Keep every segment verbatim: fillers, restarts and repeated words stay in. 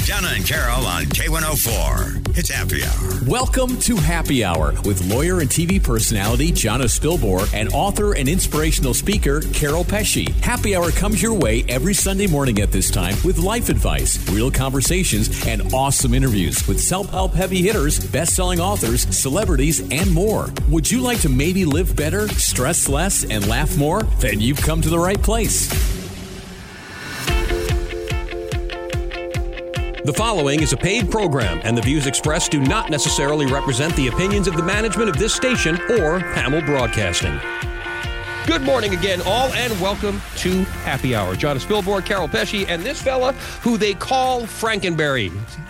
Donna and Carol on K one oh four. It's Happy Hour. Welcome to Happy Hour with lawyer and T V personality Jonna Spilbor and author and inspirational speaker Carol Pesci. Happy Hour comes your way every Sunday morning at this time with life advice, real conversations, and awesome interviews with self-help heavy hitters, best-selling authors, celebrities, and more. Would you like to maybe live better, stress less, and laugh more? Then you've come to the right place. The following is a paid program, and the views expressed do not necessarily represent the opinions of the management of this station or Hamill Broadcasting. Good morning again, all, and welcome to Happy Hour. Jonna Spilbor, Carol Pesci, and this fella who they call Frankenberry.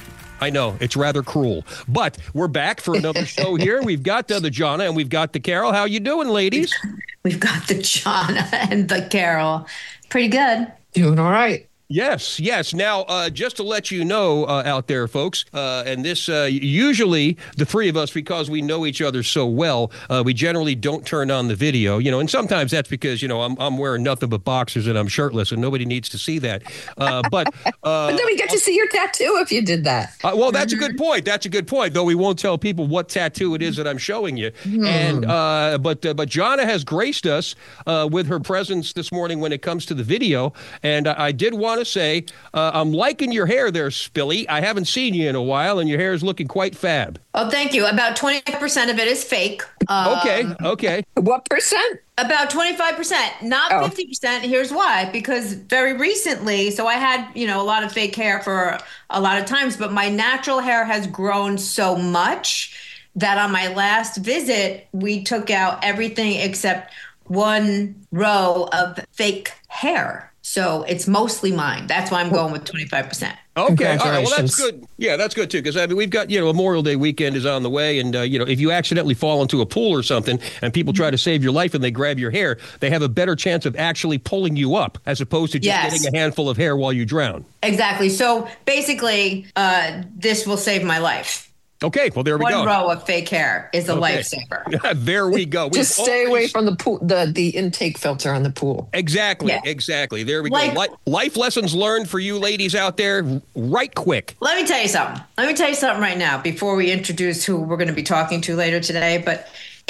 I know, it's rather cruel, but we're back for another show here. We've got uh, the Jonna and we've got the Carol. How you doing, ladies? We've got the Jonna and the Carol. Pretty good. Doing all right. Yes, yes. Now, uh, just to let you know uh, out there, folks, uh, and this uh, usually the three of us, because we know each other so well, uh, we generally don't turn on the video, you know, and sometimes that's because, you know, I'm, I'm wearing nothing but boxers and I'm shirtless and nobody needs to see that. Uh, but, uh, but then we get to see your tattoo if you did that. Uh, well, that's a good point. That's a good point, though we won't tell people what tattoo it is that I'm showing you. Hmm. And uh, But uh, but Jonna has graced us uh, with her presence this morning when it comes to the video. And I, I did want to say, uh, I'm liking your hair there, Spilly. I haven't seen you in a while, and your hair is looking quite fab. Oh, thank you. About twenty-five percent of it is fake. Um, okay, okay. What percent? About twenty-five percent, not oh. fifty percent. Here's why. Because very recently, so I had, you know, a lot of fake hair for a lot of times, but my natural hair has grown so much that on my last visit, we took out everything except one row of fake hair. So it's mostly mine. That's why I'm going with twenty-five percent. Okay. All right. Well, that's good. Yeah, that's good, too, because I mean, we've got, you know, Memorial Day weekend is on the way. And, uh, you know, if you accidentally fall into a pool or something and people try to save your life and they grab your hair, they have a better chance of actually pulling you up as opposed to just yes. getting a handful of hair while you drown. Exactly. So basically, uh, this will save my life. Okay, well, there we One go. One row of fake hair is a okay. lifesaver. There we go. Just We've stay always... away from the pool, the, the intake filter on the pool. Exactly, yeah. exactly. There we like, go. Li- life lessons learned for you ladies out there right quick. Let me tell you something. Let me tell you something right now before we introduce who we're going to be talking to later today. But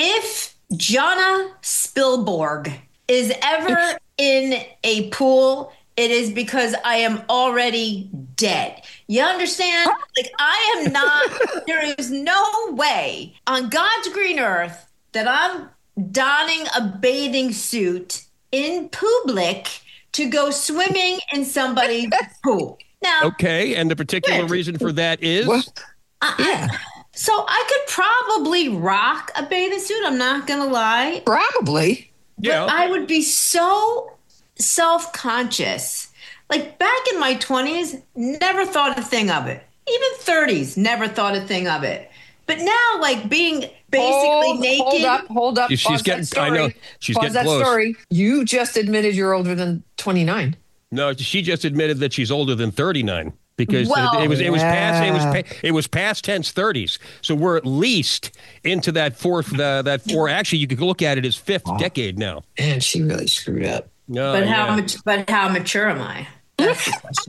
if Jonna Spilborg is ever in a pool, it is because I am already dead. You understand? Like, I am not, there is no way on God's green earth that I'm donning a bathing suit in public to go swimming in somebody's pool. Now, okay, and the particular yeah. reason for that is? I, yeah. So I could probably rock a bathing suit. I'm not going to lie. Probably. But yeah. I would be so self-conscious. Like back in my twenties, never thought a thing of it. Even thirties, never thought a thing of it. But now, like being basically hold, naked. Hold up, hold up. She's, she's getting, I know, she's Pause getting that close. Story. You just admitted you're older than twenty-nine. No, she just admitted that she's older than thirty-nine. Because well, it, it was it was yeah. past it was it was past tense thirties, so we're at least into that fourth uh, that four. Actually, you could look at it as fifth wow. decade now. And she really screwed up. No, but how yeah. much? But how mature am I? That's the question.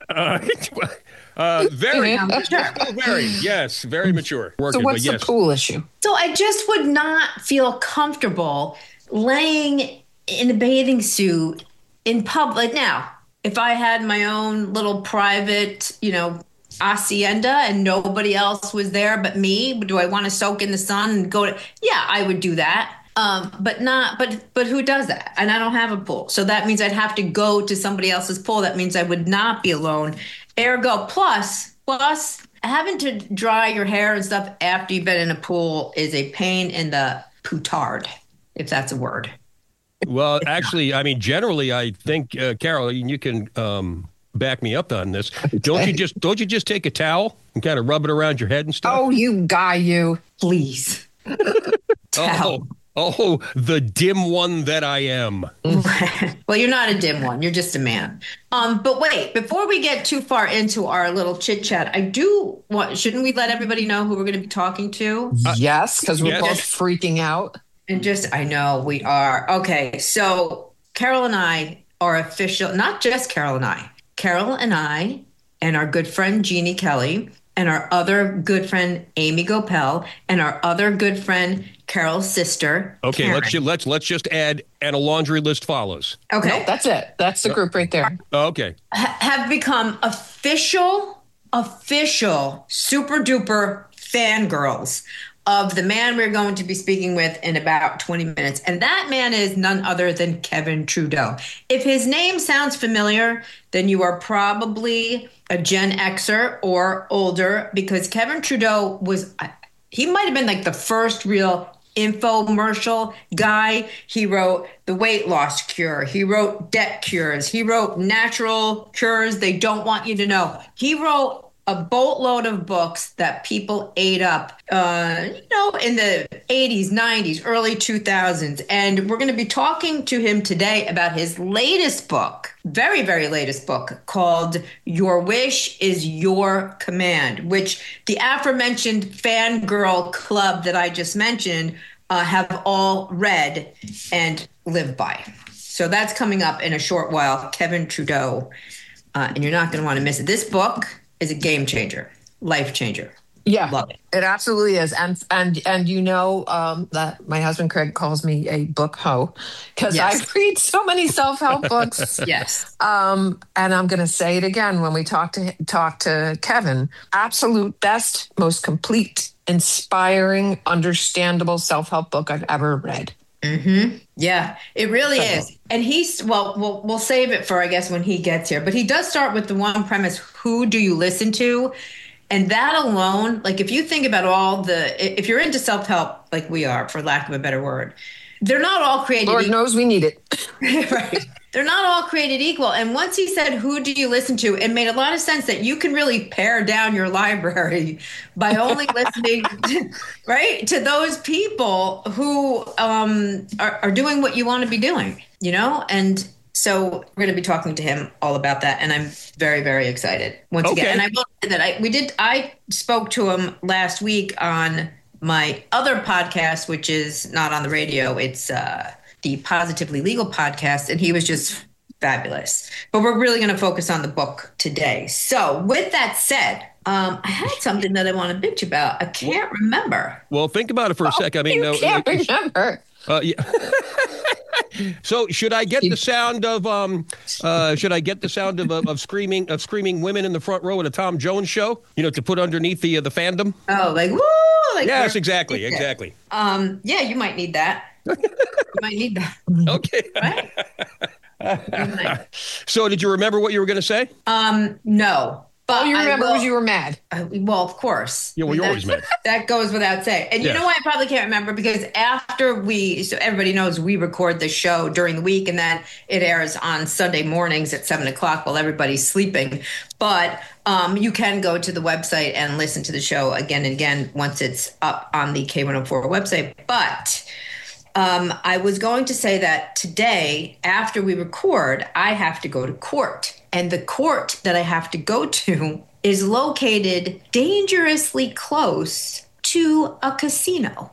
Uh, uh, very, very, yes, very mature. Working, so what's but yes. the pool issue? So I just would not feel comfortable laying in a bathing suit in public. Now, if I had my own little private, you know, hacienda and nobody else was there but me, do I want to soak in the sun and go to? Yeah, I would do that. Um, but not, but, but who does that? And I don't have a pool. So that means I'd have to go to somebody else's pool. That means I would not be alone. Ergo, plus, plus having to dry your hair and stuff after you've been in a pool is a pain in the poutard, if that's a word. Well, actually, I mean, generally, I think, uh, Carol, you can, um, back me up on this. Don't you just, don't you just take a towel and kind of rub it around your head and stuff? Oh, you guy, you. Please. Oh, oh, the dim one that I am. Well, you're not a dim one. You're just a man. Um, but wait, before we get too far into our little chit chat, I do want, shouldn't we let everybody know who we're going to be talking to? Uh, yes, because we're yes. both freaking out. And just, I know we are. Okay, so Carol and I are official, not just Carol and I. Carol and I and our good friend Jeannie Kelly, and our other good friend Amy Gopel, and our other good friend Carol's sister. Okay, Karen. let's ju- let's let's just add, and a laundry list follows. Okay, Nope, that's it. That's the group right there. Oh, okay. ha- have become official, official, super duper fangirls of the man we're going to be speaking with in about twenty minutes. And that man is none other than Kevin Trudeau. If his name sounds familiar, then you are probably a Gen Xer or older, because Kevin Trudeau was, he might have been like the first real infomercial guy. He wrote The Weight Loss Cure. He wrote Debt Cures. He wrote Natural Cures They Don't Want You to Know. He wrote a boatload of books that people ate up, uh, you know, in the eighties, nineties, early two thousands. And we're going to be talking to him today about his latest book, very, very latest book, called Your Wish is Your Command, which the aforementioned fangirl club that I just mentioned uh, have all read and live by. So that's coming up in a short while, Kevin Trudeau. Uh, and you're not going to want to miss it. This book is a game changer, life changer. Yeah, Love it. It absolutely is. And and and you know um, that my husband Craig calls me a book hoe because Yes. I read so many self-help books. Yes. Um, and I'm going to say it again when we talk to talk to Kevin. Absolute best, most complete, inspiring, understandable self-help book I've ever read. Mm-hmm. Yeah, it really is. And he's, well, well, we'll save it for, I guess, when he gets here. But he does start with the one premise: who do you listen to? And that alone, like if you think about all the, if you're into self-help, like we are, for lack of a better word, they're not all created Lord equal. knows we need it. Right. They're not all created equal. And once he said, who do you listen to? It made a lot of sense that you can really pare down your library by only listening, to, right, to those people who um, are, are doing what you want to be doing, you know? And so we're going to be talking to him all about that. And I'm very, very excited once Okay. again. And I will say that I, we did, I spoke to him last week on my other podcast, which is not on the radio. It's, uh, the Positively Legal podcast, and he was just fabulous. But we're really going to focus on the book today. So with that said, um, I had something that I want to bitch about. I can't remember. Well, think about it for a sec. I mean, you no, can't like, remember. uh, yeah. So should I get the sound of um uh should I get the sound of of, of screaming of screaming women in the front row at a Tom Jones show? You know, to put underneath the uh, the fandom. Oh, like woo! Like Yes, we're- exactly, exactly. Um, yeah, you might need that. You might need that, Okay. right? You might. So did you remember what you were going to say? Um, no. But All you I remember will- was you were mad. Uh, well, of course. Yeah, well, I mean, you're always that- mad. That goes without saying. And Yes. you know why I probably can't remember? Because after we, so everybody knows we record the show during the week and then it airs on Sunday mornings at seven o'clock while everybody's sleeping. But um, you can go to the website and listen to the show again and again once it's up on the K one oh four website. But um, I was going to say that today, after we record, I have to go to court. And the court that I have to go to is located dangerously close to a casino.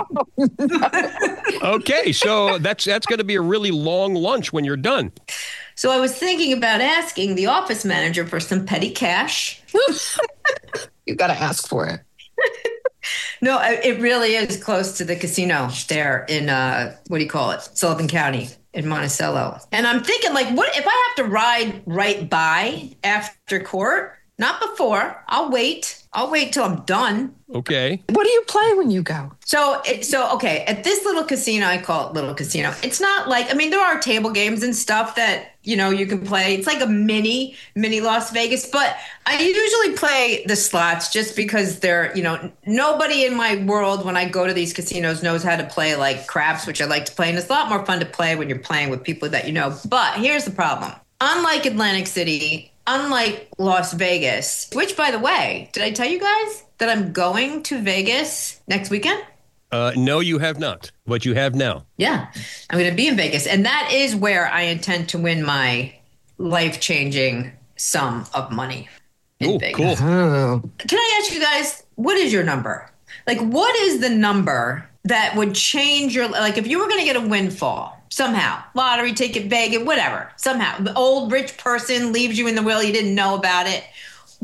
Okay, so that's that's going to be a really long lunch when you're done. So I was thinking about asking the office manager for some petty cash. You got to ask for it. No, I- it really is close to the casino there in, uh, what do you call it? Sullivan County in Monticello. And I'm thinking, like, what if I have to ride right by after court? Not before. I'll wait. I'll wait till I'm done. Okay. What do you play when you go? So, it, so okay, at this little casino, I call it little casino. It's not like, I mean, there are table games and stuff that, you know, you can play. It's like a mini, mini Las Vegas, but I usually play the slots just because they're, you know, nobody in my world when I go to these casinos knows how to play like craps, which I like to play. And it's a lot more fun to play when you're playing with people that you know. But here's the problem. Unlike Atlantic City, unlike Las Vegas, which, by the way, did I tell you guys that I'm going to Vegas next weekend? Uh, no, you have not, but you have now. Yeah, I'm going to be in Vegas. And that is where I intend to win my life-changing sum of money in Ooh, Vegas. cool. Oh, Can I ask you guys, what is your number? Like, what is the number that would change your, like, if you were going to get a windfall somehow, lottery ticket, Vegas, whatever, somehow, the old rich person leaves you in the will, you didn't know about it.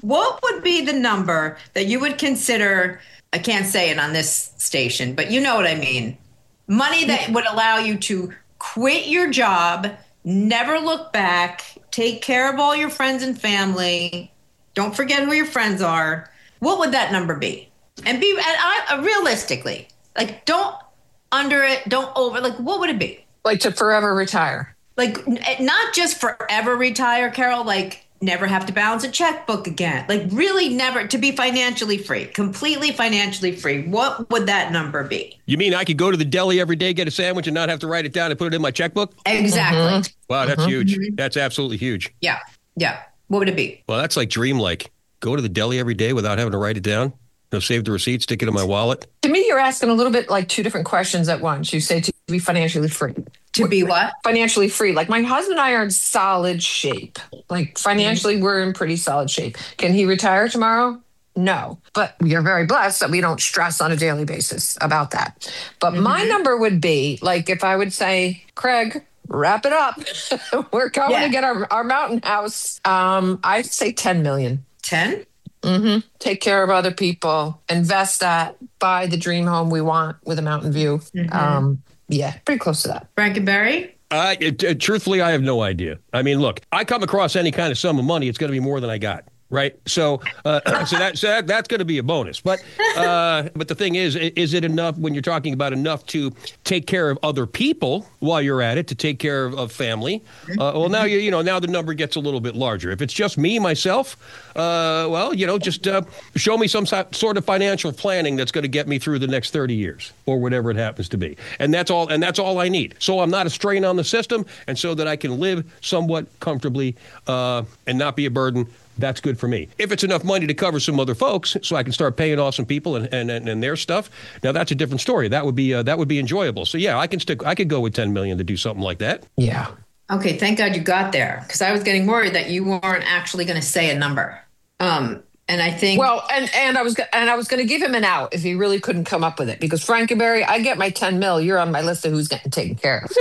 what would be the number that you would consider, I can't say it on this station, but you know what I mean, money that would allow you to quit your job, never look back, take care of all your friends and family, don't forget who your friends are. What would that number be? And be and I, realistically, like, don't under it, don't over, like, what would it be? Like to forever retire. Like, not just forever retire, Carol, like never have to balance a checkbook again. Like really never, to be financially free, completely financially free. What would that number be? You mean I could go to the deli every day, get a sandwich, and not have to write it down and put it in my checkbook? Exactly. Mm-hmm. Wow, that's mm-hmm. huge. That's absolutely huge. Yeah. Yeah. What would it be? Well, that's like dream-like. Go to the deli every day without having to write it down. You know, save the receipt, stick it in my wallet. To me, you're asking a little bit like two different questions at once. You say to be financially free. To be what? Financially free. Like my husband and I are in solid shape. Like financially, mm-hmm. we're in pretty solid shape. Can he retire tomorrow? No. But we are very blessed that we don't stress on a daily basis about that. But mm-hmm. my number would be like if I would say, Craig, wrap it up. We're going yeah. to get our, our mountain house. Um, I'd say ten million. ten? Mm-hmm. Take care of other people, invest that, buy the dream home we want with a mountain view. Mm-hmm. Um, yeah, pretty close to that. Frankenberry? Uh, it, it, truthfully, I have no idea. I mean, look, I come across any kind of sum of money, it's going to be more than I got. Right. So uh, so, that, so that that's going to be a bonus. But uh, but the thing is, is it enough when you're talking about enough to take care of other people while you're at it, to take care of, of family? Uh, well, now, you you know, now the number gets a little bit larger. If it's just me, myself, uh, well, you know, just uh, show me some sort of financial planning that's going to get me through the next thirty years or whatever it happens to be. And that's all. And that's all I need. So I'm not a strain on the system, and so that I can live somewhat comfortably uh, and not be a burden. That's good for me. If it's enough money to cover some other folks, so I can start paying off some people and, and, and their stuff, now that's a different story. That would be uh, that would be enjoyable. So yeah, I can stick. I could go with ten million to do something like that. Yeah. Okay. Thank God you got there, because I was getting worried that you weren't actually going to say a number. Um, and I think well, and and I was and I was going to give him an out if he really couldn't come up with it, because Frankenberry, I get my ten mil. You're on my list of who's getting taken care of.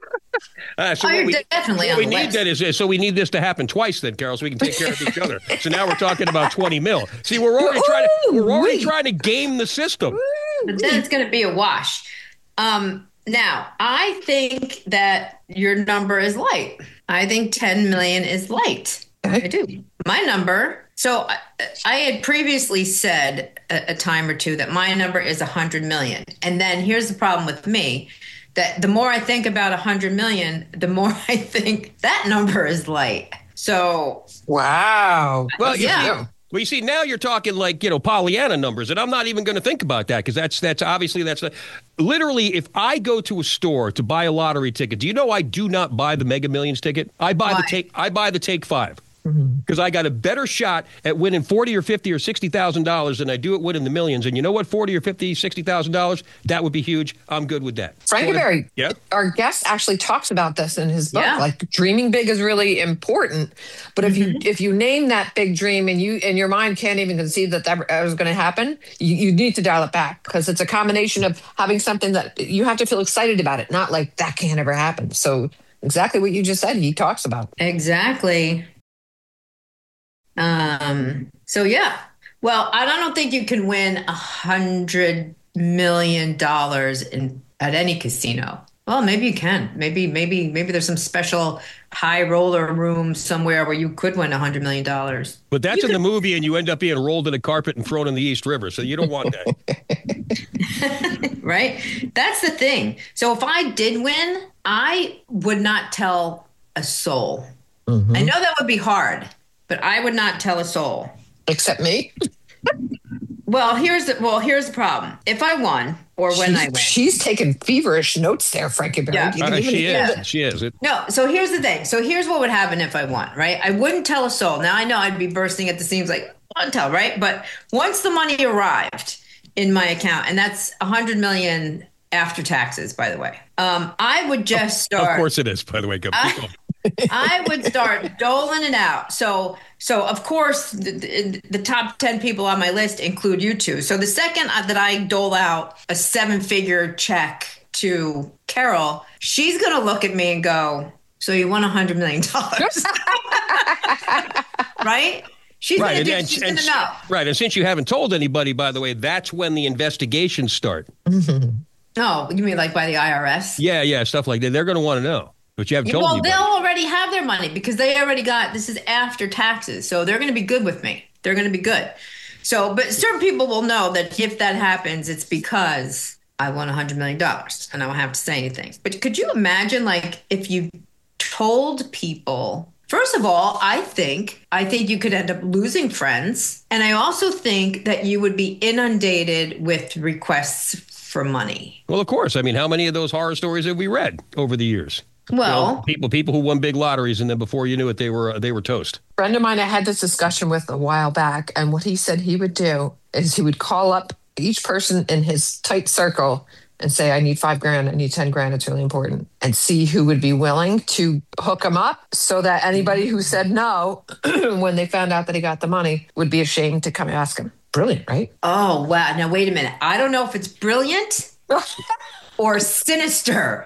Uh, so oh, you're we, definitely what on we the need list. That is, is so we need this to happen twice then, Carol, so we can take care of each other. So now we're talking about twenty mil. See, we're already trying to we're already Wee. trying to game the system. But then it's going to be a wash. Um, now, I think that your number is light. I think ten million is light. I do. My number. So I, I had previously said a, a time or two that my number is one hundred million. And then here's the problem with me. That the more I think about one hundred million, the more I think that number is light. So, wow. Well, yeah. You see, well, you see, now you're talking like, you know, Pollyanna numbers, and I'm not even going to think about that because that's that's obviously that's a, literally if I go to a store to buy a lottery ticket, do you know I do not buy the Mega Millions ticket? I buy Why? the take I buy the take five. Because I got a better shot at winning forty or fifty or sixty thousand dollars than I do at winning the millions. And you know what? Forty or fifty, sixty thousand dollars, that would be huge. I'm good with that. Frankenberry, yeah. Our guest actually talks about this in his book. Yeah. Like dreaming big is really important. But if Mm-hmm. you if you name that big dream and you and your mind can't even conceive that that was going to happen, you, you need to dial it back, because it's a combination of having something that you have to feel excited about it, not like that can't ever happen. So exactly what you just said, he talks about. Exactly. Um, so yeah, well, I don't think you can win a hundred million dollars in at any casino. Well, maybe you can. Maybe, maybe, maybe there's some special high roller room somewhere where you could win a hundred million dollars. But that's you in could... the movie, and you end up being rolled in a carpet and thrown in the East River. So you don't want that, right? That's the thing. So if I did win, I would not tell a soul. Mm-hmm. I know that would be hard. But I would not tell a soul. Except me? Well, here's the well, here's the problem. If I won, or when she's, I win. She's taking feverish notes there, Frankenberry. Yeah. Uh, she is. Yeah. She is. It, no, so here's the thing. So here's what would happen if I won, right? I wouldn't tell a soul. Now, I know I'd be bursting at the seams like, I wouldn't tell, right? But once the money arrived in my account, and that's one hundred million dollars after taxes, by the way, um, I would just start. Of course it is, by the way. Go I, I would start doling it out. So, so of course, the, the, the top ten people on my list include you two. So the second that I dole out a seven-figure check to Carol, she's going to look at me and go, so you won one hundred million dollars. Right? She's right, going to and, do. She's and, going to know. Right, and since you haven't told anybody, by the way, that's when the investigations start. Mm-hmm. Oh, you mean like by the I R S? Yeah, yeah, stuff like that. They're going to want to know, but you haven't told Well, anybody. they'll already have their money because they already got. This is after taxes, so they're going to be good with me. They're going to be good. So, but certain people will know that if that happens, it's because I won one hundred million dollars and I don't have to say anything. But could you imagine, like, if you told people, first of all, I think, I think you could end up losing friends. And I also think that you would be inundated with requests for money. Well, of course. I mean, how many of those horror stories have we read over the years? Well, you know, people people who won big lotteries, and then before you knew it, they were they were toast. A friend of mine I had this discussion with a while back, and what he said he would do is he would call up each person in his tight circle and say, I need five grand, I need ten grand, it's really important, and see who would be willing to hook him up so that anybody who said no, when they found out that he got the money, would be ashamed to come ask him. Brilliant, right? Oh, wow. Now, wait a minute. I don't know if it's brilliant or sinister.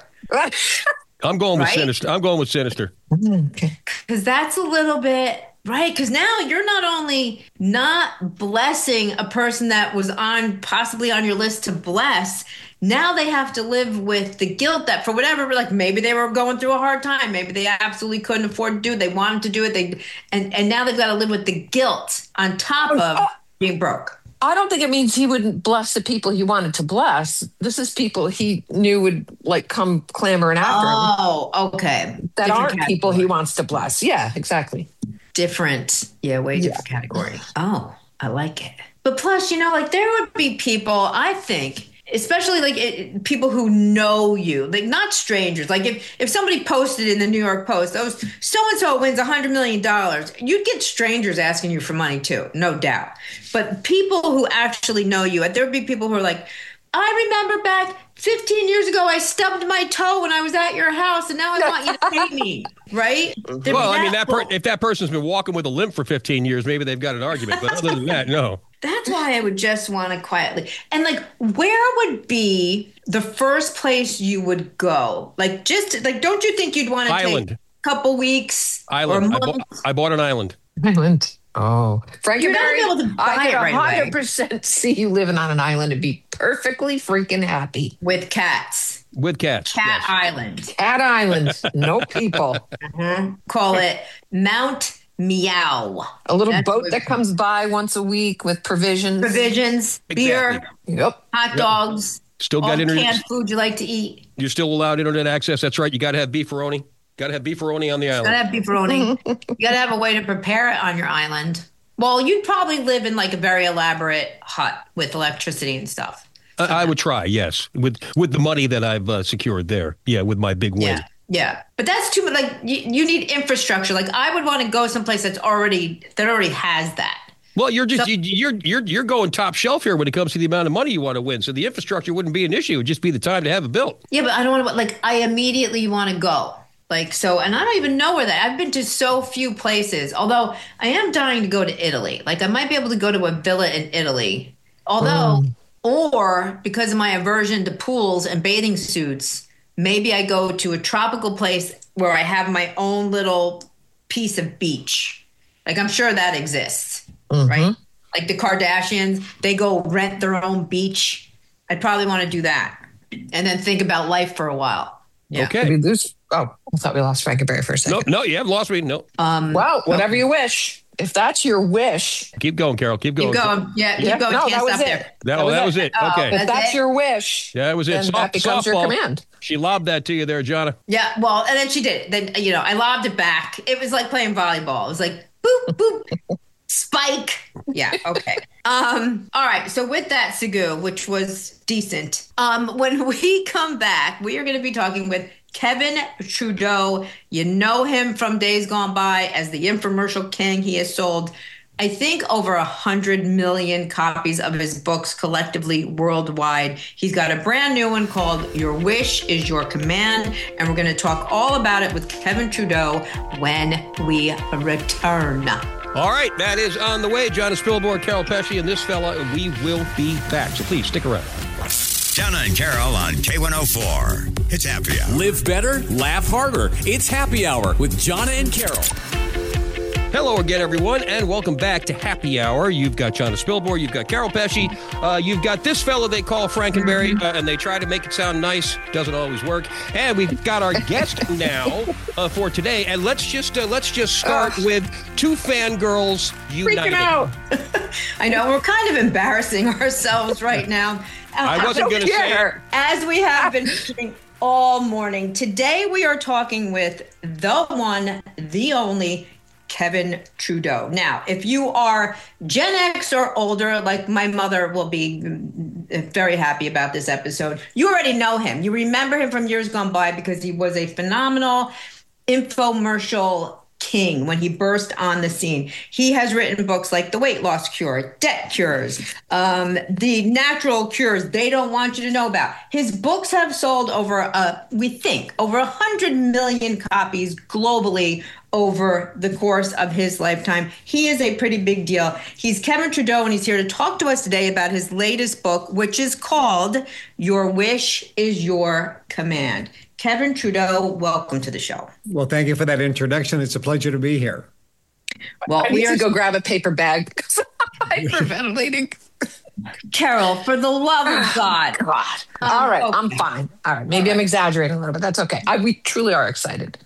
I'm going with Right? sinister. I'm going with sinister. Okay. Because that's a little bit, right? Because now you're not only not blessing a person that was on, possibly on your list to bless, now they have to live with the guilt that for whatever, like maybe they were going through a hard time. Maybe they absolutely couldn't afford to do it. They wanted to do it. They and, and now they've got to live with the guilt on top of being broke. I don't think it means he wouldn't bless the people he wanted to bless. This is people he knew would like come clamoring after him. Oh, okay. That Different aren't people he category. wants to bless. Yeah, exactly. Different. Yeah, way different category. Oh, I like it. But plus, you know, like there would be people, I think, especially like it, people who know you, like not strangers. Like if, if somebody posted in the New York Post, oh, so-and-so wins one hundred million dollars, you'd get strangers asking you for money too, no doubt. But people who actually know you, there would be people who are like, I remember back fifteen years ago, I stubbed my toe when I was at your house, and now I want you to pay me, right? There'd Well, be I mean, that per- people. if that person's been walking with a limp for fifteen years, maybe they've got an argument. But other than that, no. That's why I would just want to quietly. And like, where would be the first place you would go? Like, just like, don't you think you'd want to Island. take a couple weeks Island. or I, months? bought, I bought an island. Island. Oh, You're not Frankenberry, able to buy I it could right away. one hundred percent see you living on an island and be perfectly freaking happy. With cats. With cats. Cat yes. Island. At Island, no people. Call it Mount Meow. A little That's boat what- that comes by once a week with provisions. Provisions, beer, Exactly. Yep. hot dogs, Still all got internet. canned food you like to eat. You're still allowed internet access. That's right. You got to have beefaroni. Got to have beefaroni on the island. Gotta have beefaroni. You gotta have a way to prepare it on your island. Well, you'd probably live in like a very elaborate hut with electricity and stuff. I, I would try, yes, with with the money that I've uh, secured there. Yeah, with my big win. Yeah, yeah. But that's too much. Like you, you need infrastructure. Like I would want to go someplace that's already that already has that. Well, you're just So- you, you're you're you're going top shelf here when it comes to the amount of money you want to win. So the infrastructure wouldn't be an issue; it'd just be the time to have it built. Yeah, but I don't want to. Like I immediately want to go. Like so, and I don't even know where that. I've been to so few places. Although I am dying to go to Italy. Like I might be able to go to a villa in Italy. Although, or because of my aversion to pools and bathing suits, maybe I go to a tropical place where I have my own little piece of beach. Like I'm sure that exists, right? Like the Kardashians, they go rent their own beach. I'd probably want to do that, and then think about life for a while. Yeah. Did Okay. we lose? Oh, I thought we lost Frankenberry for a second. No, no, you haven't lost me. No, Well, whatever you wish. If that's your wish, keep going, Carol. Keep going. Keep going. Yeah, keep Yeah, going. no, Can't that was stop it. there. That, oh, that was it. Oh, Okay. if That's that's it? your wish, Yeah, that was it. then Soft- that becomes your softball. command. She lobbed that to you there, Jonna. Yeah, well, and then she did. Then you know, I lobbed it back. It was like playing volleyball. It was like boop boop, spike. Yeah, okay. Um, all right. So with that, Segu, which was decent. Um, when we come back, we are going to be talking with Kevin Trudeau. You know him from days gone by as the infomercial king. He has sold, I think, over a hundred million copies of his books collectively worldwide. He's got a brand new one called Your Wish is Your Command, and we're going to talk all about it with Kevin Trudeau when we return. All right, that is on the way. Jonna Spilborn, Carol Pesci, and this fella. We will be back. So please stick around. Jonna and Carol on K one oh four. It's Happy Hour. Live better, laugh harder. It's Happy Hour with Jonna and Carol. Hello again, everyone, and welcome back to Happy Hour. You've got John Spilborn, you've got Carol Pesci, uh, you've got this fellow they call Frankenberry, uh, and they try to make it sound nice. Doesn't always work. And we've got our guest now uh, for today, and let's just uh, let's just start uh, with two fangirls united. Freaking out. I know we're kind of embarrassing ourselves right now. I wasn't going to say it. As we have been doing all morning. Today we are talking with the one, the only, Kevin Trudeau. Now, if you are Gen X or older, like my mother will be very happy about this episode, you already know him. You remember him from years gone by because he was a phenomenal infomercial king when he burst on the scene. He has written books like The Weight Loss Cure, Debt Cures, um, The Natural Cures They Don't Want You to Know About. His books have sold over, uh, we think, over one hundred million copies globally over the course of his lifetime. He is a pretty big deal. He's Kevin Trudeau, and he's here to talk to us today about his latest book, which is called Your Wish is Your Command. Kevin Trudeau, welcome to the show. Well, thank you for that introduction. It's a pleasure to be here. Well, I need we are to go grab a paper bag because I'm hyperventilating. Carol, for the love of God. God. All right, okay. I'm fine. All right, maybe All right. I'm exaggerating a little bit. That's okay. I, we truly are excited.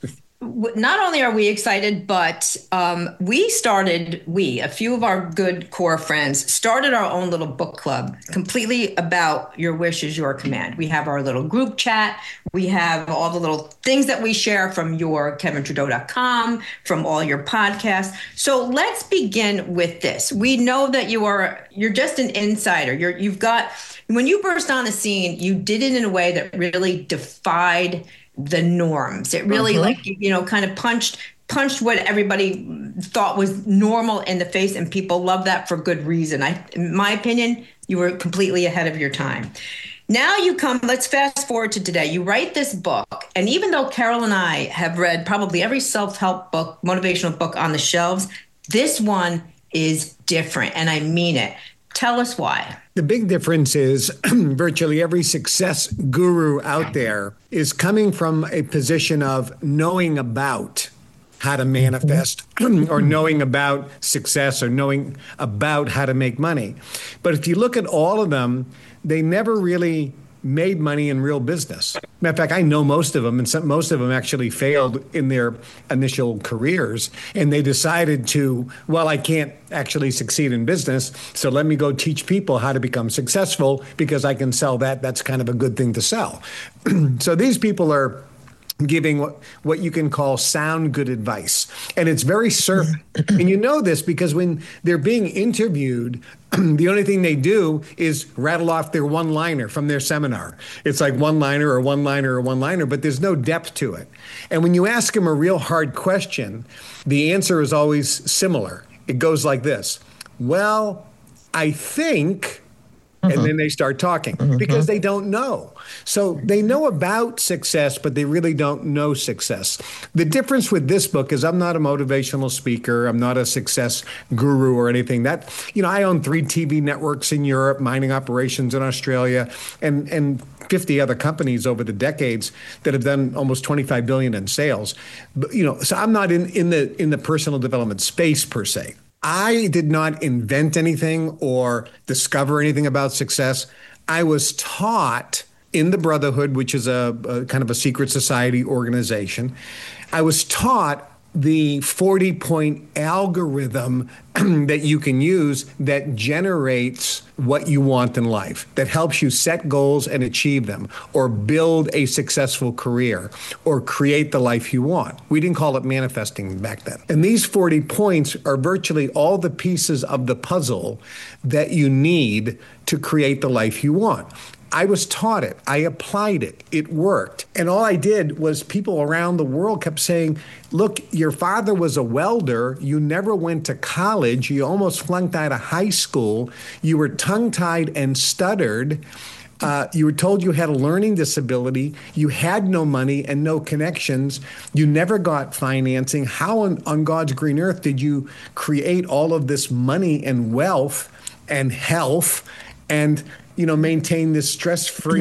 Not only are we excited, but um, we started, we, a few of our good core friends, started our own little book club completely about Your Wish is Your Command. We have our little group chat. We have all the little things that we share from your Kevin Trudeau dot com, from all your podcasts. So let's begin with this. We know that you are, you're just an insider. You're, you've got, when you burst on the scene, you did it in a way that really defied the norms. It really uh-huh. like, you know, kind of punched punched what everybody thought was normal in the face, and people love that for good reason. I, in my opinion, you were completely ahead of your time. Now you come, let's fast forward to today. You write this book, and even though Carol and I have read probably every self-help book, motivational book on the shelves, this one is different, and I mean it. Tell us why. The big difference is virtually every success guru out there is coming from a position of knowing about how to manifest or knowing about success or knowing about how to make money. But if you look at all of them, they never really made money in real business. Matter of fact, I know most of them, and some, most of them actually failed in their initial careers, and they decided to, well, I can't actually succeed in business, so let me go teach people how to become successful because I can sell that. That's kind of a good thing to sell. So these people are giving what, what you can call sound good advice. And it's very certain. And you know this because when they're being interviewed, the only thing they do is rattle off their one-liner from their seminar. It's like one-liner or one-liner or one-liner, but there's no depth to it. And when you ask them a real hard question, the answer is always similar. It goes like this. Well, I think... And then they start talking because they don't know. So they know about success, but they really don't know success. The difference with this book is I'm not a motivational speaker. I'm not a success guru or anything. That, you know, I own three T V networks in Europe, mining operations in Australia, and, and fifty other companies over the decades that have done almost twenty-five billion dollars in sales. But, you know, so I'm not in, in the in the personal development space per se. I did not invent anything or discover anything about success. I was taught in the Brotherhood, which is a, a kind of a secret society organization. I was taught the forty-point algorithm that you can use that generates what you want in life, that helps you set goals and achieve them, or build a successful career, or create the life you want. We didn't call it manifesting back then. And these forty points are virtually all the pieces of the puzzle that you need to create the life you want. I was taught it. I applied it. It worked. And all I did was people around the world kept saying, look, your father was a welder. You never went to college. You almost flunked out of high school. You were tongue-tied and stuttered. Uh, you were told you had a learning disability. You had no money and no connections. You never got financing. How on, on God's green earth did you create all of this money and wealth and health and, you know, maintain this stress-free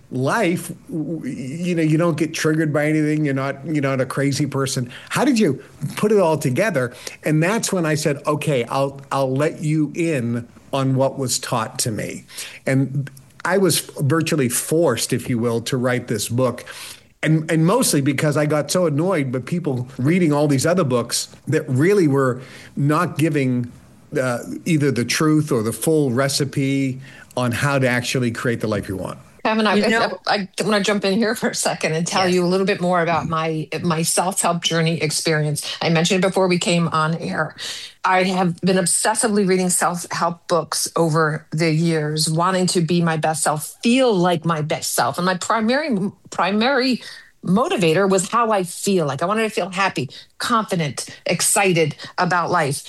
life, you know, you don't get triggered by anything. You're not, you're not a crazy person. How did you put it all together? And that's when I said, okay, I'll, I'll let you in on what was taught to me. And I was virtually forced, if you will, to write this book. And, and mostly because I got so annoyed with people reading all these other books that really were not giving uh, either the truth or the full recipe on how to actually create the life you want. Kevin, I, You know- I, I want to jump in here for a second and tell Yes. you a little bit more about my my self-help journey experience. I mentioned it before we came on air. I have been obsessively reading self-help books over the years, wanting to be my best self, feel like my best self. And my primary primary motivator was how I feel. Like I wanted to feel happy, confident, excited about life.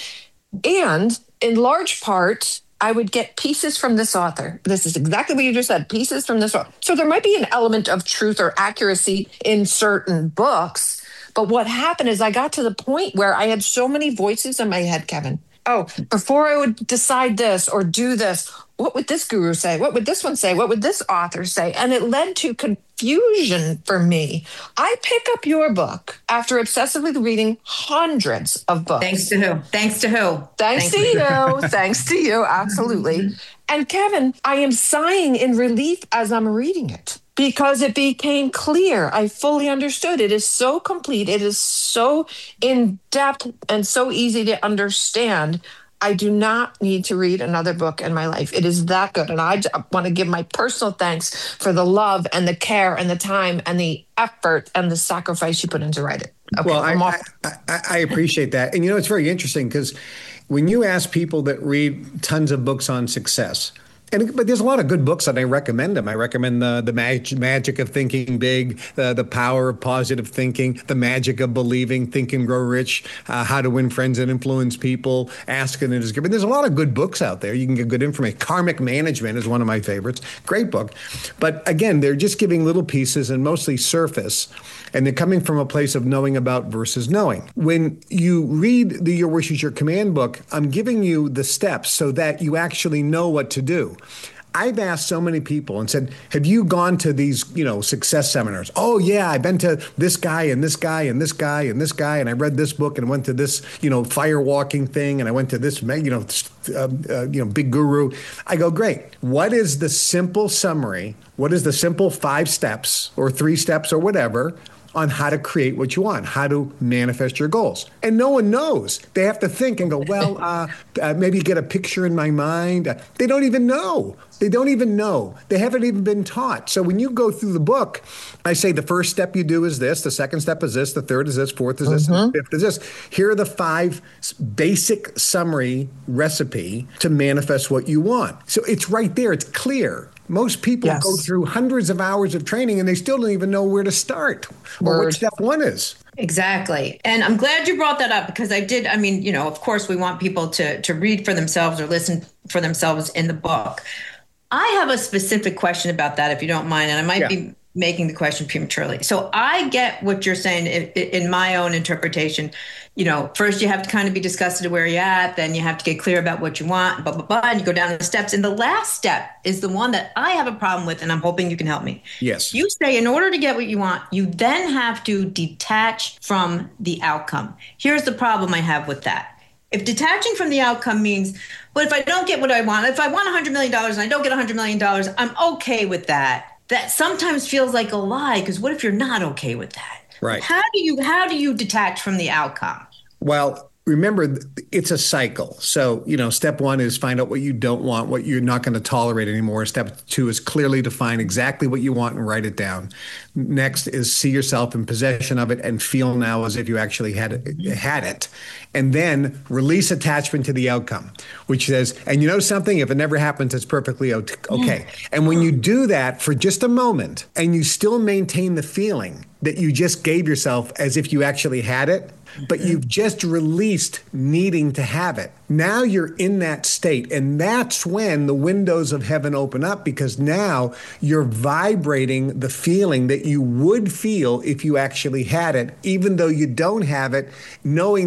And in large part, I would get pieces from this author. This is exactly what you just said, pieces from this author. So there might be an element of truth or accuracy in certain books. But what happened is I got to the point where I had so many voices in my head, Kevin. Oh, before I would decide this or do this, what would this guru say? What would this one say? What would this author say? And it led to confusion for me. I pick up your book after obsessively reading hundreds of books. Thanks to who? Thanks to who? Thanks to you. Thanks to you. Absolutely. And Kevin, I am sighing in relief as I'm reading it because it became clear. I fully understood. It is so complete. It is so in depth and so easy to understand. I do not need to read another book in my life. It is that good. And I want to give my personal thanks for the love and the care and the time and the effort and the sacrifice you put in to write it. Okay, Well, I, I'm off. I, I, I appreciate that. And, you know, it's very interesting because when you ask people that read tons of books on success, and but there's a lot of good books that I recommend them. I recommend the the mag- magic of thinking big, the the power of positive thinking, the magic of believing, Think and Grow Rich, uh, how to win friends and influence people, Ask and It Is Given. There's a lot of good books out there. You can get good information. Karmic Management is one of my favorites. Great book. But again, they're just giving little pieces and mostly surface. And they're coming from a place of knowing about versus knowing. When you read the Your Wish is Your Command book, I'm giving you the steps so that you actually know what to do. I've asked so many people and said, have you gone to these, you know, success seminars? Oh, yeah, I've been to this guy and this guy and this guy and this guy, and I read this book and went to this, you know, fire walking thing, and I went to this, you know, uh, uh, you know, big guru. I go, great. What is the simple summary? What is the simple five steps or three steps or whatever on how to create what you want, how to manifest your goals? And no one knows. They have to think and go, well, uh, uh, maybe get a picture in my mind. Uh, they don't even know. They don't even know. They haven't even been taught. So when you go through the book, I say the first step you do is this, the second step is this, the third is this, fourth is this, Mm-hmm. and the fifth is this. Here are the five basic summary recipe to manifest what you want. So it's right there. It's clear. Most people Yes. go through hundreds of hours of training and they still don't even know where to start or Word. what step one is. Exactly. And I'm glad you brought that up because I did. I mean, you know, of course, we want people to, to read for themselves or listen for themselves in the book. I have a specific question about that, if you don't mind, and I might Yeah. be making the question prematurely. So I get what you're saying in, in my own interpretation. You know, first you have to kind of be disgusted at where you're at, then you have to get clear about what you want, blah, blah, blah, and you go down the steps. And the last step is the one that I have a problem with, and I'm hoping you can help me. Yes. You say in order to get what you want, you then have to detach from the outcome. Here's the problem I have with that. If detaching from the outcome means, well, if I don't get what I want, if I want one hundred million dollars and I don't get one hundred million dollars, I'm okay with that. That sometimes feels like a lie, because what if you're not okay with that? Right. How do you how do you detach from the outcome? Well, remember, it's a cycle. So, you know, step one is find out what you don't want, what you're not going to tolerate anymore. Step two is clearly define exactly what you want and write it down. Next is see yourself in possession of it and feel now as if you actually had it, had it. And then release attachment to the outcome, which says, and you know something, if it never happens, it's perfectly okay. And when you do that for just a moment and you still maintain the feeling that you just gave yourself as if you actually had it, but you've just released needing to have it. Now you're in that state. And that's when the windows of heaven open up, because now you're vibrating the feeling that you would feel if you actually had it, even though you don't have it, knowing that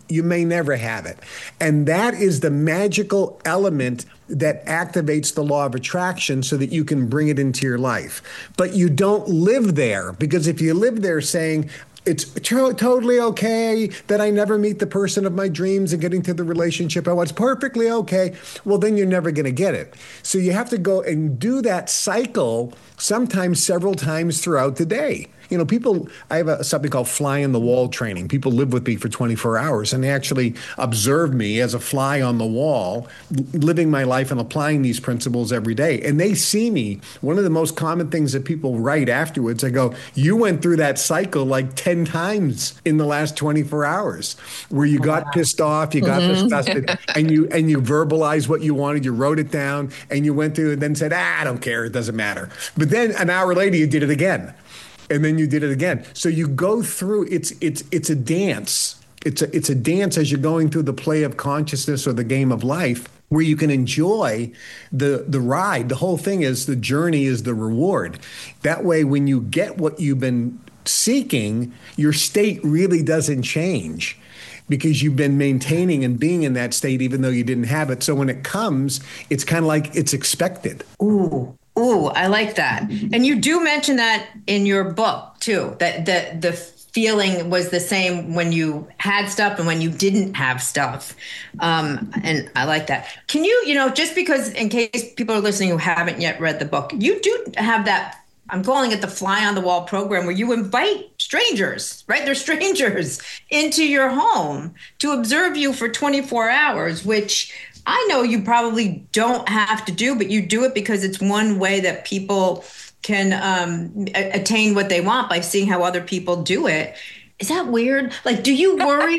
you may never have it. And that is the magical element that activates the law of attraction so that you can bring it into your life. But you don't live there, because if you live there saying, it's to- totally okay that I never meet the person of my dreams and getting to the relationship I want, it's perfectly okay, well, then you're never going to get it. So you have to go and do that cycle sometimes several times throughout the day. You know, people, I have a, something called fly on the wall training. People live with me for twenty-four hours, and they actually observe me as a fly on the wall, living my life and applying these principles every day. And they see me. One of the most common things that people write afterwards, I go, you went through that cycle like ten times in the last twenty-four hours, where you got pissed off, you got Mm-hmm. disgusted, and you and you verbalized what you wanted, you wrote it down, and you went through and then said, ah, I don't care, it doesn't matter. But then an hour later, you did it again. And then you did it again. So you go through, it's it's it's a dance. It's a it's a dance as you're going through the play of consciousness or the game of life, where you can enjoy the the ride. The whole thing is the journey is the reward. That way, when you get what you've been seeking, your state really doesn't change, because you've been maintaining and being in that state even though you didn't have it. So when it comes, it's kind of like it's expected. Ooh. Ooh, I like that. And you do mention that in your book too, that the the feeling was the same when you had stuff and when you didn't have stuff. Um, and I like that. Can you, you know, just because in case people are listening who haven't yet read the book, you do have that, I'm calling it the fly on the wall program, where you invite strangers, right? They're strangers into your home to observe you for twenty-four hours, which I know you probably don't have to do, but you do it because it's one way that people can um, a- attain what they want by seeing how other people do it. Is that weird? Like, do you worry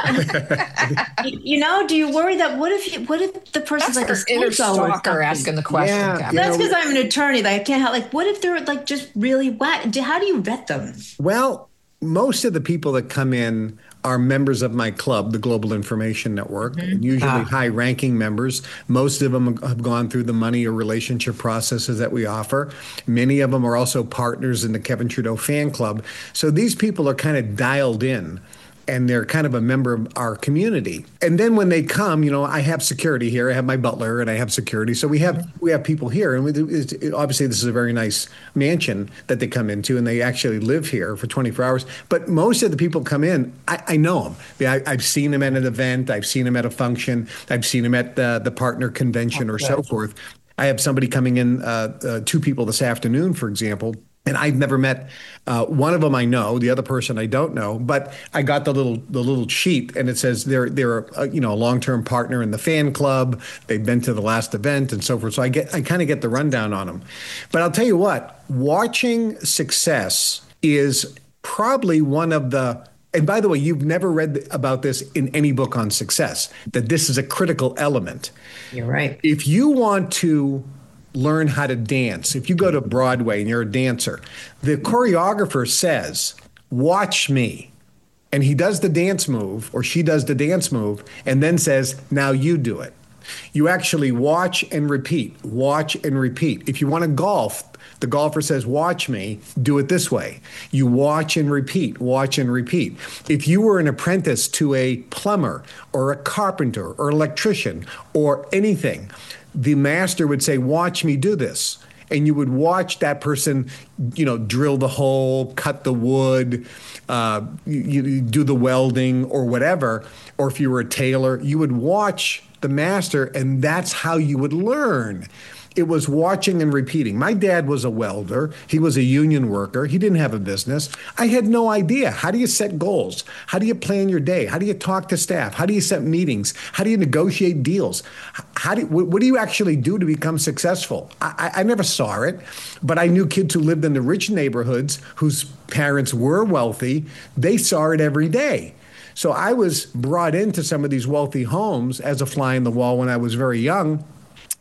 about, you know, do you worry that what if you, what if the person's That's like her a inner psycho or stalker something? asking the question. Yeah, Kathy. That's know, because I'm an attorney. Like, I can't help, like, what if they're like just really whack? How do you vet them? Well, most of the people that come in are members of my club, the Global Information Network, and usually Ah. high-ranking members. Most of them have gone through the money or relationship processes that we offer. Many of them are also partners in the Kevin Trudeau fan club. So these people are kind of dialed in, and they're kind of a member of our community. And then when they come, you know, I have security here. I have my butler and I have security. So we have we have people here. And we, it's, it, obviously this is a very nice mansion that they come into, and they actually live here for twenty-four hours. But most of the people come in, I, I know them. I, I've seen them at an event. I've seen them at a function. I've seen them at the, the partner convention or so forth. I have somebody coming in, uh, uh, two people this afternoon, for example. And I've never met uh, one of them. I know the other person I don't know, but I got the little the little sheet, and it says they're they're a, you know a long term partner in the fan club. They've been to the last event and so forth. So I get I kind of get the rundown on them. But I'll tell you what, watching success is probably one of the. And by the way, you've never read about this in any book on success, that this is a critical element. You're right. If you want to learn how to dance, if you go to Broadway and you're a dancer, the choreographer says, watch me. And he does the dance move, or she does the dance move, and then says, now you do it. You actually watch and repeat, watch and repeat. If you want to golf, the golfer says, watch me, do it this way. You watch and repeat, watch and repeat. If you were an apprentice to a plumber or a carpenter or electrician or anything, the master would say, watch me do this. And you would watch that person, you know, drill the hole, cut the wood, uh, you, you do the welding or whatever. Or if you were a tailor, you would watch the master, and that's how you would learn. It was watching and repeating. My dad was a welder. He was a union worker. He didn't have a business. I had no idea. How do you set goals? How do you plan your day? How do you talk to staff? How do you set meetings? How do you negotiate deals? How do you, what do you actually do to become successful? I, I never saw it, but I knew kids who lived in the rich neighborhoods whose parents were wealthy. They saw it every day. So I was brought into some of these wealthy homes as a fly on the wall when I was very young.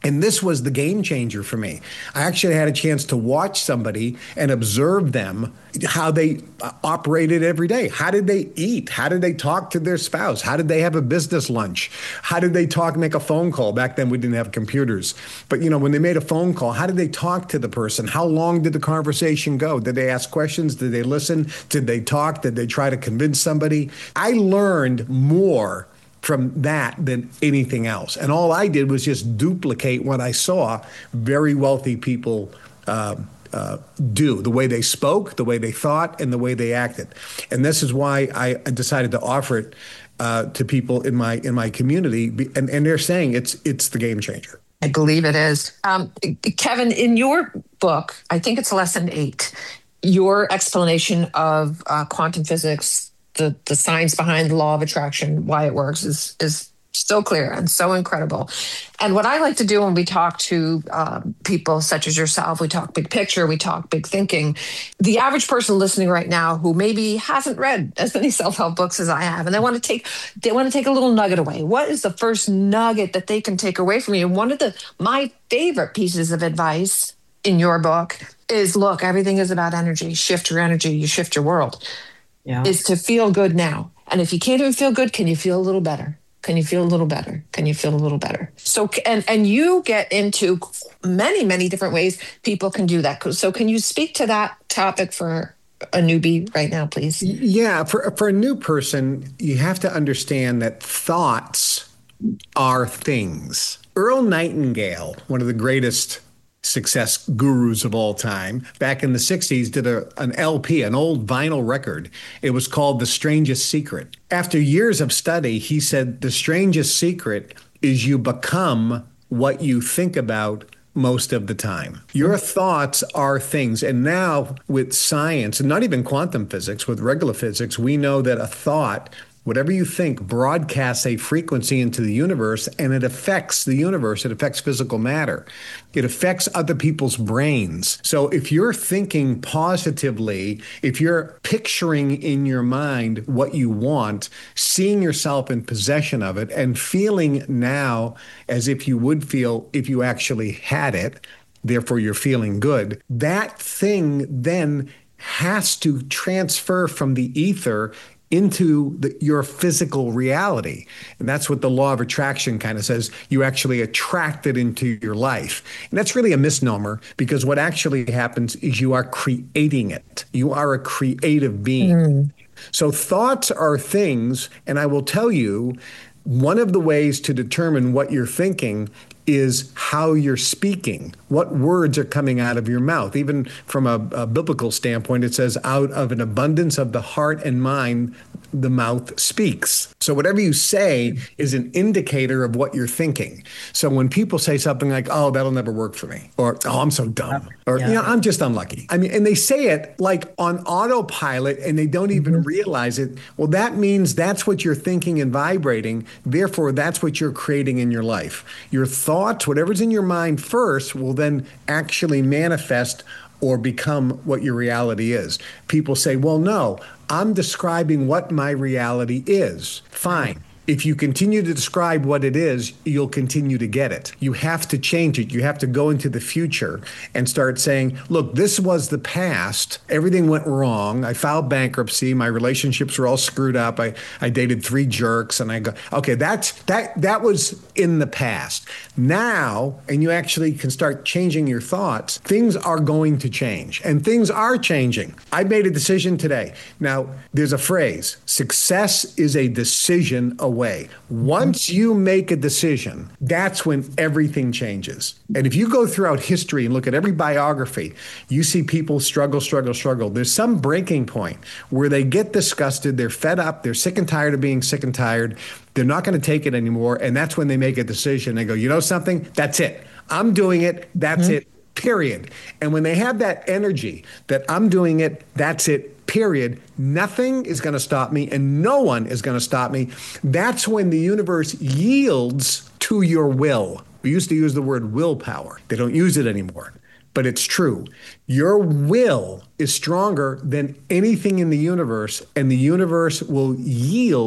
And this was the game changer for me. I actually had a chance to watch somebody and observe them, how they operated every day. How did they eat? How did they talk to their spouse? How did they have a business lunch? How did they talk, make a phone call? Back then we didn't have computers. But you know, when they made a phone call, how did they talk to the person? How long did the conversation go? Did they ask questions? Did they listen? Did they talk? Did they try to convince somebody? I learned more from that than anything else. And all I did was just duplicate what I saw very wealthy people uh, uh, do, the way they spoke, the way they thought, and the way they acted. And this is why I decided to offer it uh, to people in my in my community. And, and they're saying it's it's the game changer. I believe it is. Um, Kevin, in your book, I think it's lesson eight, your explanation of uh, quantum physics, the the science behind the law of attraction, why it works, is is so clear and so incredible. And what I like to do when we talk to um, people such as yourself, we talk big picture, we talk big thinking. The average person listening right now who maybe hasn't read as many self-help books as I have, and they want to take they want to take a little nugget away. What is the first nugget that they can take away from you? And one of the my favorite pieces of advice in your book is, look, everything is about energy. Shift your energy, you shift your world. Yeah. Is to feel good now. And if you can't even feel good, can you feel a little better? Can you feel a little better? Can you feel a little better? So, and and you get into many, many different ways people can do that. So can you speak to that topic for a newbie right now, please? Yeah, for, for a new person, you have to understand that thoughts are things. Earl Nightingale, one of the greatest success gurus of all time, back in the sixties, did a, an L P, an old vinyl record. It was called The Strangest Secret. After years of study, he said, the strangest secret is you become what you think about most of the time. Your thoughts are things. And now with science, and not even quantum physics, with regular physics, we know that a thought, whatever you think, broadcasts a frequency into the universe, and it affects the universe. It affects physical matter. It affects other people's brains. So if you're thinking positively, if you're picturing in your mind what you want, seeing yourself in possession of it, and feeling now as if you would feel if you actually had it, therefore you're feeling good, that thing then has to transfer from the ether into the, your physical reality. And that's what the law of attraction kind of says. You actually attract it into your life. And that's really a misnomer, because what actually happens is you are creating it. You are a creative being. Mm. So thoughts are things, and I will tell you, one of the ways to determine what you're thinking is how you're speaking, what words are coming out of your mouth. Even from a, a biblical standpoint, it says, out of an abundance of the heart and mind, the mouth speaks. So whatever you say is an indicator of what you're thinking. So when people say something like, oh, that'll never work for me, or, oh, I'm so dumb, or, yeah. you know, I'm just unlucky. I mean, and they say it like on autopilot, and they don't even mm-hmm. realize it. Well, that means that's what you're thinking and vibrating. Therefore, that's what you're creating in your life. Your thoughts, whatever's in your mind first, will then actually manifest or become what your reality is. People say, well, no, I'm describing what my reality is. Fine. If you continue to describe what it is, you'll continue to get it. You have to change it. You have to go into the future and start saying, look, this was the past. Everything went wrong. I filed bankruptcy. My relationships were all screwed up. I, I dated three jerks. And I go, okay, that's that that was in the past. Now, and you actually can start changing your thoughts, things are going to change. And things are changing. I made a decision today. Now, there's a phrase, success is a decision away. Once you make a decision, that's when everything changes. And if you go throughout history and look at every biography, you see people struggle, struggle, struggle. There's some breaking point where they get disgusted, they're fed up, they're sick and tired of being sick and tired, they're not going to take it anymore, and that's when they make a decision. They go, you know something? That's it. I'm doing it. That's mm-hmm. it. Period. And when they have that energy that I'm doing it, that's it, period, nothing is going to stop me and no one is going to stop me. That's when the universe yields to your will. We used to use the word willpower. They don't use it anymore, but it's true. Your will is stronger than anything in the universe, and the universe will yield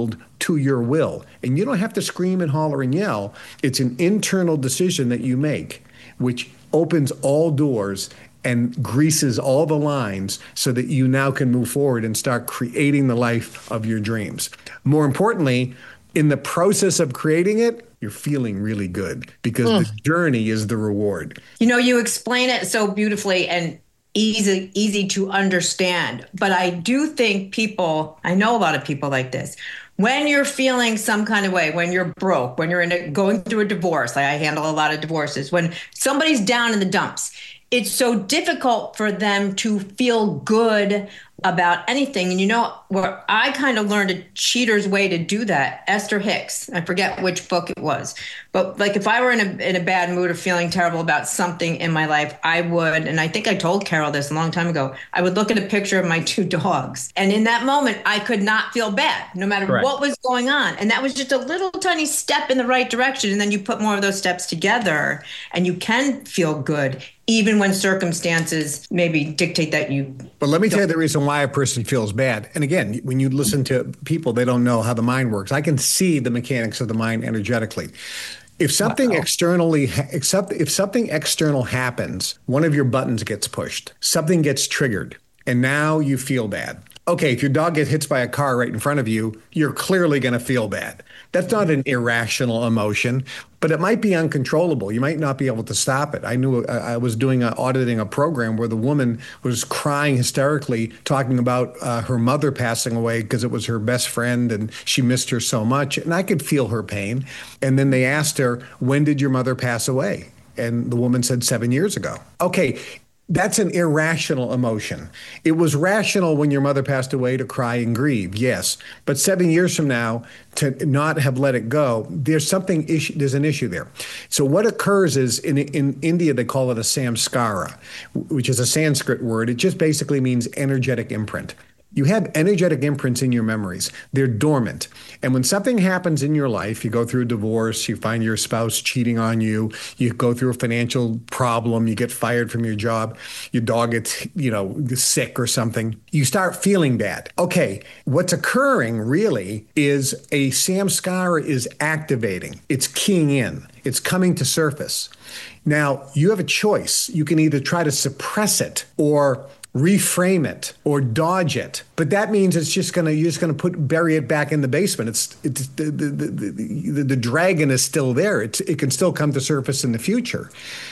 to your will. And you don't have to scream and holler and yell. It's an internal decision that you make, which opens all doors and greases all the lines so that you now can move forward and start creating the life of your dreams. More importantly, in the process of creating it, you're feeling really good because mm. the journey is the reward. You know, you explain it so beautifully and easy, easy to understand. But I do think people, I know a lot of people like this. When you're feeling some kind of way, when you're broke, when you're in a, going through a divorce, like I handle a lot of divorces, when somebody's down in the dumps, it's so difficult for them to feel good about anything. And you know, where I kind of learned a cheater's way to do that, Esther Hicks, I forget which book it was, but like if I were in a in a bad mood or feeling terrible about something in my life, I would, and I think I told Carol this a long time ago, I would look at a picture of my two dogs. And in that moment, I could not feel bad, no matter Correct. What was going on. And that was just a little tiny step in the right direction. And then you put more of those steps together and you can feel good, even when circumstances maybe dictate that you. But let me tell you the reason why a person feels bad. And again, when you listen to people, they don't know how the mind works. I can see the mechanics of the mind energetically. If something wow. externally, except if something external happens, one of your buttons gets pushed, something gets triggered, and now you feel bad. Okay, if your dog gets hit by a car right in front of you, you're clearly going to feel bad. That's not an irrational emotion, but it might be uncontrollable. You might not be able to stop it. I knew I was doing a, auditing a program where the woman was crying hysterically, talking about uh, her mother passing away because it was her best friend and she missed her so much. And I could feel her pain. And then they asked her, when did your mother pass away? And the woman said seven years ago. Okay. That's an irrational emotion. It was rational when your mother passed away to cry and grieve, yes. But seven years from now, to not have let it go, there's something issue. There's an issue there. So what occurs is in in India they call it a samskara, which is a Sanskrit word. It just basically means energetic imprint. You have energetic imprints in your memories. They're dormant. And when something happens in your life, you go through a divorce, you find your spouse cheating on you, you go through a financial problem, you get fired from your job, your dog gets, you know, sick or something, you start feeling bad. Okay, what's occurring really is a samskara is activating. It's keying in. It's coming to surface. Now, you have a choice. You can either try to suppress it or reframe it or dodge it, but that means it's just gonna you're just gonna put bury it back in the basement. It's it's the the the, the, the dragon is still there. It's it can still come to surface in the future.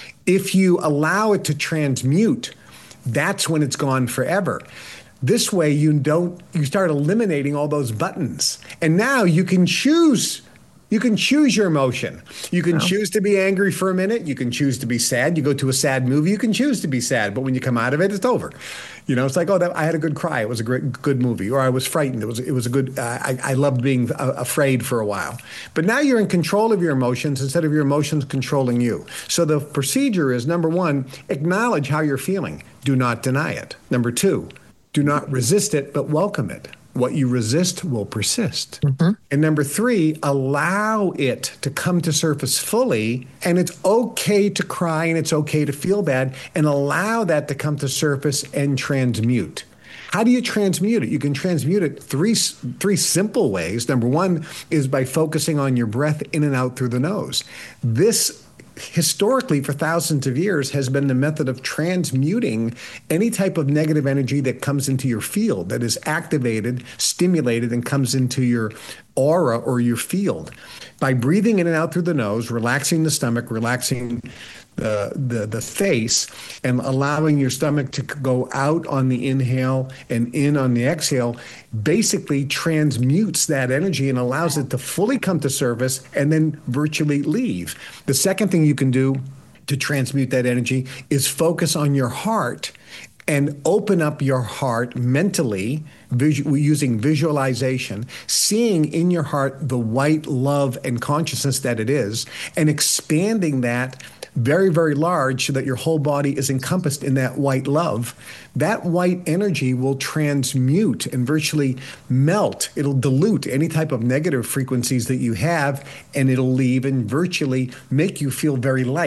If you allow it to transmute, that's when it's gone forever. This way, you don't you start eliminating all those buttons, and now you can choose. You can choose your emotion. You can wow. choose to be angry for a minute. You can choose to be sad. You go to a sad movie. You can choose to be sad. But when you come out of it, it's over. You know, it's like, oh, that, I had a good cry. It was a great, good movie. Or I was frightened. It was, it was a good, uh, I, I loved being uh, afraid for a while. But now you're in control of your emotions instead of your emotions controlling you. So the procedure is, number one, acknowledge how you're feeling. Do not deny it. Number two, do not resist it, but welcome it. What you resist will persist. Mm-hmm. And number three, allow it to come to surface fully. And it's okay to cry and it's okay to feel bad, and allow that to come to surface and transmute. How do you transmute it? You can transmute it three three simple ways. Number one is by focusing on your breath in and out through the nose. This historically, for thousands of years, has been the method of transmuting any type of negative energy that comes into your field, that is activated, stimulated, and comes into your aura or your field. By breathing in and out through the nose, relaxing the stomach, relaxing the, the, the face, and allowing your stomach to go out on the inhale and in on the exhale, basically transmutes that energy and allows it to fully come to surface and then virtually leave. The second thing you can do to transmute that energy is focus on your heart and open up your heart mentally, visu- using visualization, seeing in your heart the white love and consciousness that it is, and expanding that very, very large so that your whole body is encompassed in that white love. That white energy will transmute and virtually melt. It'll dilute any type of negative frequencies that you have, and it'll leave and virtually make you feel very light.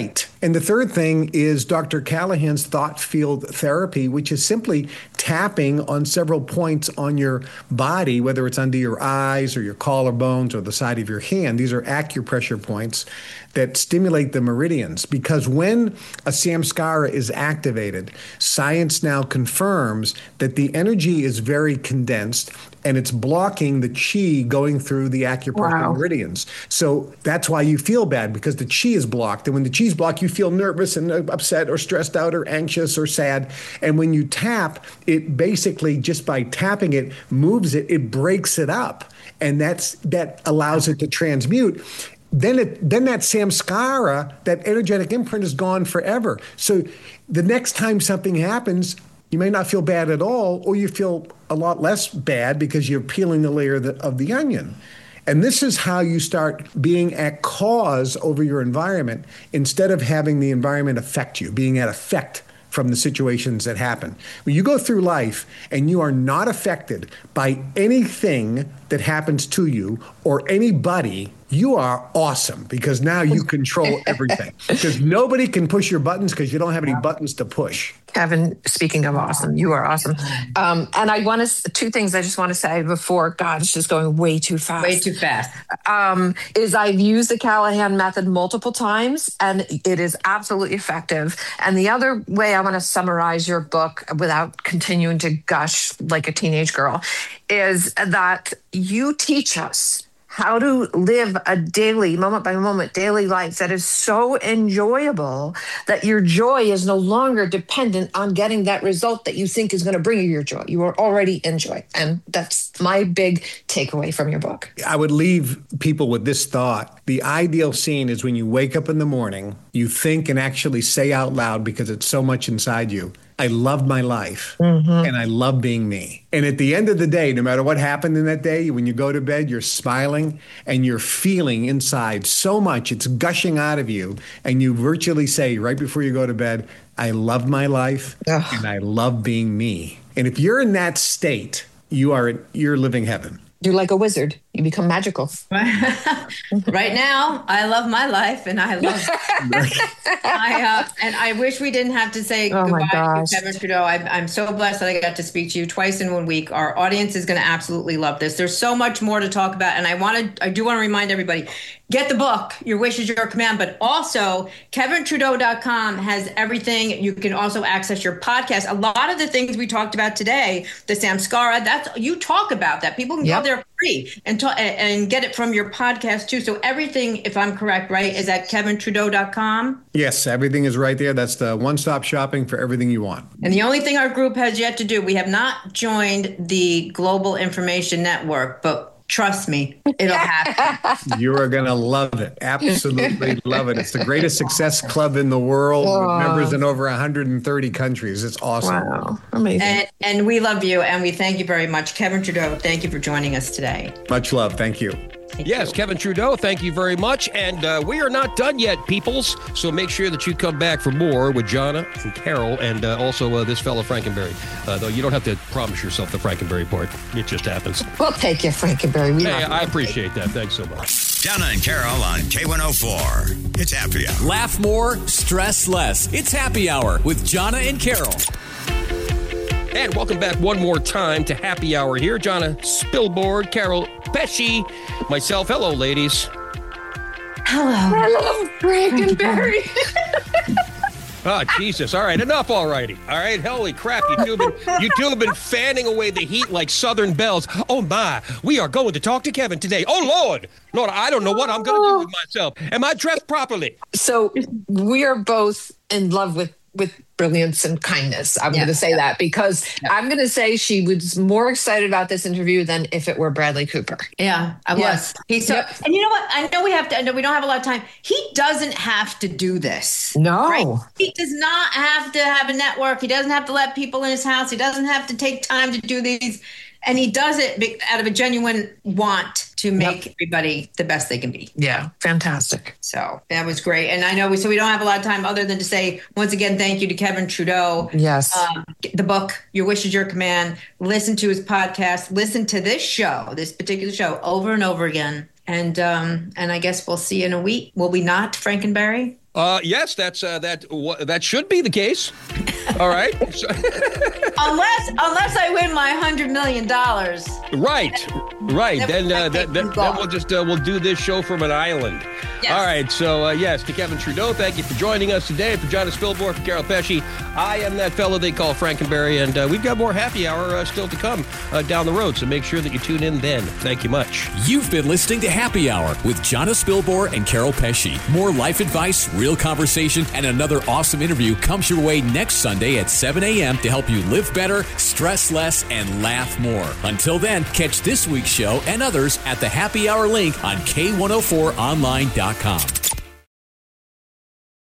And the third thing is Doctor Callahan's thought field therapy, which is simply tapping on several points on your body, whether it's under your eyes or your collarbones or the side of your hand. These are acupressure points that stimulate the meridians, because when a samskara is activated, science now confirms that the energy is very condensed and it's blocking the chi going through the acupressure wow. meridians. So that's why you feel bad, because the chi is blocked. And when the chi is blocked, you feel nervous and upset or stressed out or anxious or sad. And when you tap, it basically, just by tapping it, moves it, it breaks it up. And that's that allows it to transmute. Then it, then that samskara, that energetic imprint, is gone forever. So the next time something happens, you may not feel bad at all, or you feel a lot less bad because you're peeling the layer of the, of the onion. And this is how you start being at cause over your environment instead of having the environment affect you, being at effect from the situations that happen. When you go through life and you are not affected by anything that happens to you or anybody, you are awesome, because now you control everything. Because nobody can push your buttons because you don't have any buttons to push. Kevin, speaking of awesome, you are awesome. Um, and I want to, two things I just want to say before, God, it's just going way too fast. Way too fast. Um, is I've used the Callahan method multiple times, and it is absolutely effective. And the other way I want to summarize your book without continuing to gush like a teenage girl is that you teach us how to live a daily, moment by moment, daily life that is so enjoyable that your joy is no longer dependent on getting that result that you think is going to bring you your joy. You are already in joy. And that's my big takeaway from your book. I would leave people with this thought. The ideal scene is when you wake up in the morning, you think and actually say out loud, because it's so much inside you, I love my life, mm-hmm. and I love being me. And at the end of the day, no matter what happened in that day, when you go to bed, you're smiling and you're feeling inside so much, it's gushing out of you. And you virtually say right before you go to bed, I love my life, Ugh. and I love being me. And if you're in that state, you are, you're living heaven. You're like a wizard. You become magical. Right now, I love my life, and I love. I uh, and I wish we didn't have to say oh goodbye to Kevin Trudeau. I, I'm so blessed that I got to speak to you twice in one week. Our audience is going to absolutely love this. There's so much more to talk about, and I wanted, I do want to remind everybody: get the book. Your wish is your command. But also, Kevin Trudeau dot com has everything. You can also access your podcast. A lot of the things we talked about today, the samskara, that's you talk about that. People can yep. go there free and talk, and get it from your podcast too. So everything, if I'm correct, right, is at Kevin Trudeau dot com? Yes, everything is right there. That's the one-stop shopping for everything you want. And the only thing our group has yet to do, we have not joined the Global Information Network, but trust me, it'll happen. You are going to love it. Absolutely love it. It's the greatest success club in the world, oh. with members in over one hundred thirty countries. It's awesome. Wow. Amazing. And, and we love you, and we thank you very much. Kevin Trudeau, thank you for joining us today. Much love. Thank you. Thank yes, you. Kevin Trudeau, thank you very much. And uh, we are not done yet, peoples. So make sure that you come back for more with Jonna and Carol, and uh, also uh, this fellow Frankenberry. Uh, though you don't have to promise yourself the Frankenberry part. It just happens. We'll take you, Frankenberry. We hey, I appreciate that. Thanks so much. Jonna and Carol on K one oh four. It's Happy Hour. Laugh more, stress less. It's Happy Hour with Jonna and Carol. And welcome back one more time to Happy Hour here. Jonna Spilborg, Carol Pesci, myself. Hello, ladies. Hello. Hello, Frankenberry. Oh, Jesus. All right, enough all righty. All right, holy crap. You two, have been, you two have been fanning away the heat like Southern belles. Oh, my. We are going to talk to Kevin today. Oh, Lord. Lord, I don't know what I'm going to do with myself. Am I dressed properly? So we are both in love with with brilliance and kindness. I'm yeah, going to say yeah. that because yeah. I'm going to say she was more excited about this interview than if it were Bradley Cooper. Yeah, I yes. was. He's so, yep. And you know what? I know we have to, I know we don't have a lot of time. He doesn't have to do this. No. Right? He does not have to have a network. He doesn't have to let people in his house. He doesn't have to take time to do these. And he does it out of a genuine want to make yep. everybody the best they can be. Yeah, fantastic. So that was great. And I know we so we don't have a lot of time other than to say, once again, thank you to Kevin Trudeau. Yes. Um, the book, Your Wish is Your Command. Listen to his podcast. Listen to this show, this particular show, over and over again. And um, and I guess we'll see you in a week. Will we not, Frankenberry? Uh, yes, that's uh, that. W- that should be the case. All right. So- unless unless I win my hundred million dollars. Right, right. Then Then uh, I then, think then, you then go. we'll just uh, we'll do this show from an island. Yes. All right. So uh, yes, to Kevin Trudeau, thank you for joining us today. For John Spilborn, for Carol Pesci, I am that fellow they call Frankenberry, and uh, we've got more happy hour uh, still to come uh, down the road. So make sure that you tune in then. Thank you much. You've been listening to Happy Hour with John Spilborn and Carol Pesci. More life advice, real conversation, and another awesome interview comes your way next Sunday at seven a.m. to help you live better, stress less, and laugh more. Until then, catch this week's show and others at the Happy Hour link on K one oh four online dot com.